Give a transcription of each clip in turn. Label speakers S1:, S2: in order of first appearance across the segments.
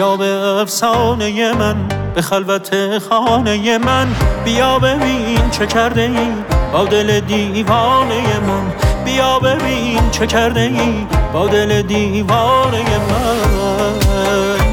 S1: بیا به افسانه من، به خلوت خانه من. بیا ببین چه کرده ای با دل دیوانه من. بیا ببین چه کرده ای با دل دیوانه من.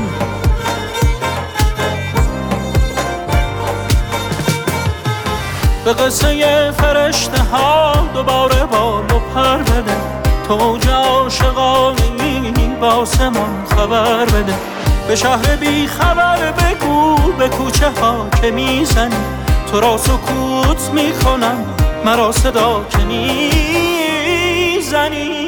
S1: به قصه فرشته ها دوباره بال و پر بده. تو اوج عاشقانه‌ای به آسمان خبر بده. به شهر بی خبر بگو به کوچه ها که میزنی تو را سکوت میکنم، مرا صدا که نیزنی.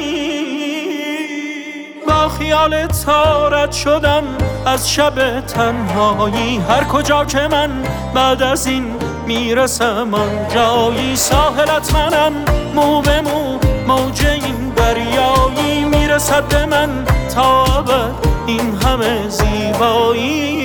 S1: با خیال تارت شدم از شب تنهایی، هر کجا که من بعد از این میرسم آن جایی. ساحلت منم مو به مو، موج این دریایی میرسد به من تا ابد این همه زیبایی.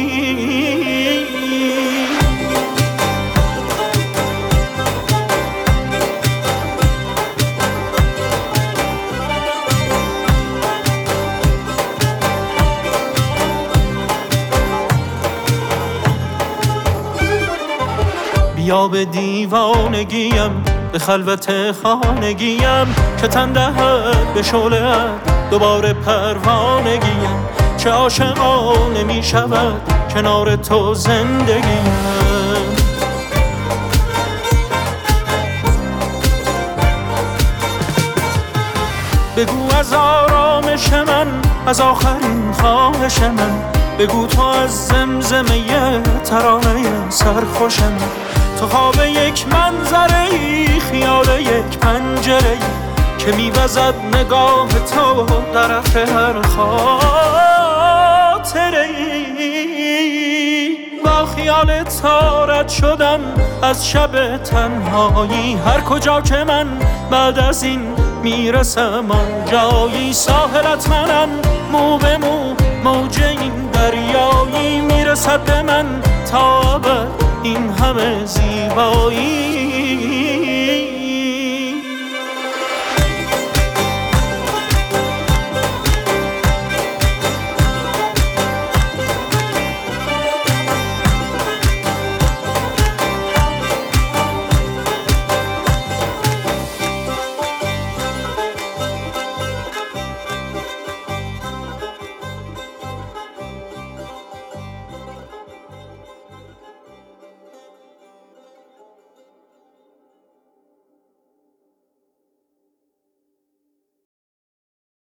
S1: بیا به دیوانگیم، به خلوت خانگیم که تن دهد به شعله‌ات دوباره پروانگیم. چه عاشقانه می شود کنار تو زندگیم. بگو از آرامش من، از آخرین خواهش من. بگو تو از زمزمه ترانه سرخوشم. تو خواب یک منظره‌ای، خیال یک پنجره‌ای که میوزد نگاه تو طرف هر خاطره‌ای. با خیال تارت شدم از شب تنهایی، هر کجا که من بعد از این میرسم آن جایی. ساحلت منم مو به مو، موج این دریایی میرسد به من تا ابد این همه زیبایی.